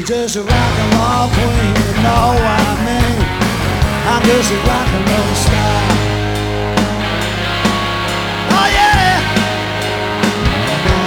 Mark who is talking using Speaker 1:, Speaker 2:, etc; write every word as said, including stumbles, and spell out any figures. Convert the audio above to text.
Speaker 1: just a rock and roll queen, you know what I mean? I'm just a rock and roll star.